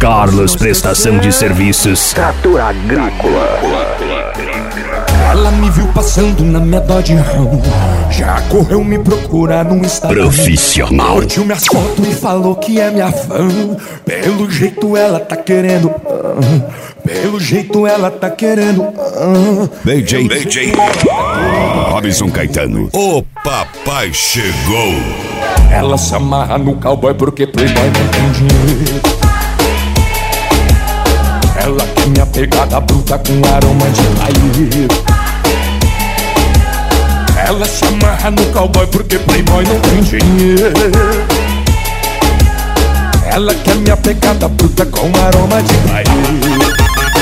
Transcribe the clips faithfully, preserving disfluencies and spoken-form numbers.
Carlos Prestação de Serviços. Trator Agrícola. Ela me viu passando na minha Dodge Ram, já correu me procurar no Instagram. Profissional. Curtiu minhas fotos e falou que é minha fã. Pelo jeito ela tá querendo, ah, pelo jeito ela tá querendo, ah. D J, D J Robson Caetano. O papai chegou. Ela se amarra no cowboy porque playboy não tem dinheiro. Ela quer minha pegada bruta com aroma de paieiro. Ela se amarra no cowboy porque playboy não tem dinheiro. Ela quer minha pegada bruta com aroma de paieiro.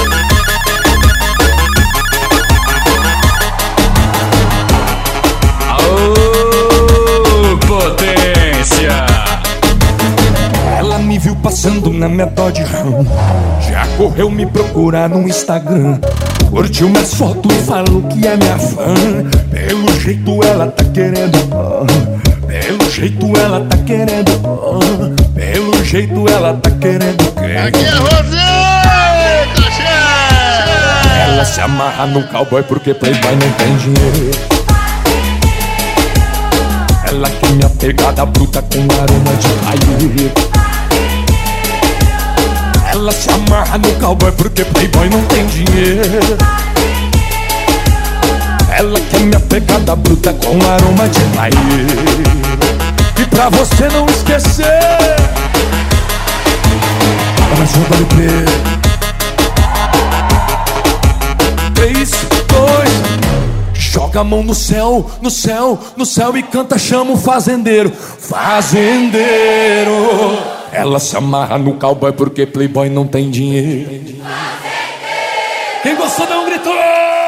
Aô, potência! Ela me viu passando na minha Dodge Ram, já correu me procurar no Instagram. Curtiu minhas fotos e falou que é minha fã. Pelo jeito ela tá querendo, ah, pelo jeito ela tá querendo, ah, pelo jeito ela tá querendo. Aqui é você, cachê! Ela se amarra no cowboy porque playboy não tem dinheiro. Ela quer minha pegada bruta com aroma de paieiro. Ela se amarra no cowboy porque playboy não tem dinheiro. Ela quer minha pegada bruta com aroma de paieiro. E pra você não esquecer, mais um vale preto. Três, dois, joga a mão no céu, no céu, no céu e canta, chama o fazendeiro. Fazendeiro. Ela se amarra no cowboy porque playboy não tem dinheiro. Quem gostou dá um grito!